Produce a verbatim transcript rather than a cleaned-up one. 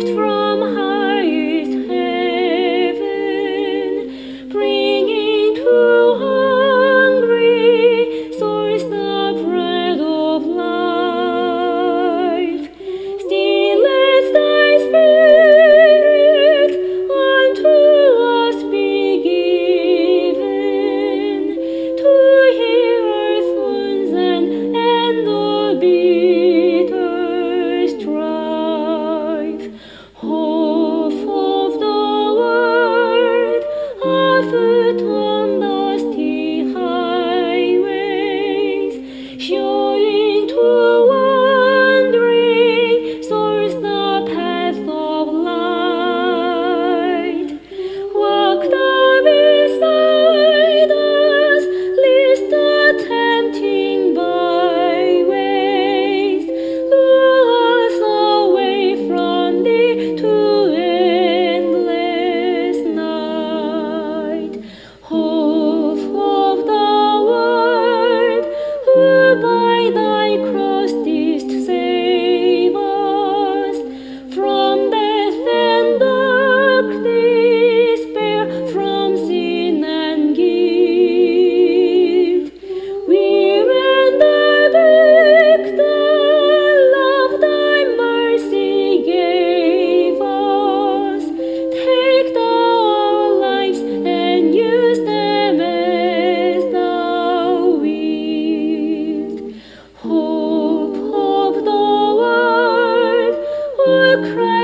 from highest heaven, bringing to hungry souls the bread of life. Still let thy Spirit unto us be given, to heal earth's wounds and end the bitter strife. Hope of the world, afoot on dusty highways, showing to wandering souls the path of light. Walk thou beside us, lest the tempting byways lure us away from thee to endless night. Hope of the world, who by thy cross didst save us from death and dark despair, from sin and guilt. We render back the love thy mercy gave us. Take thou our lives and use them as thou wilt. Hope of the world, O Christ.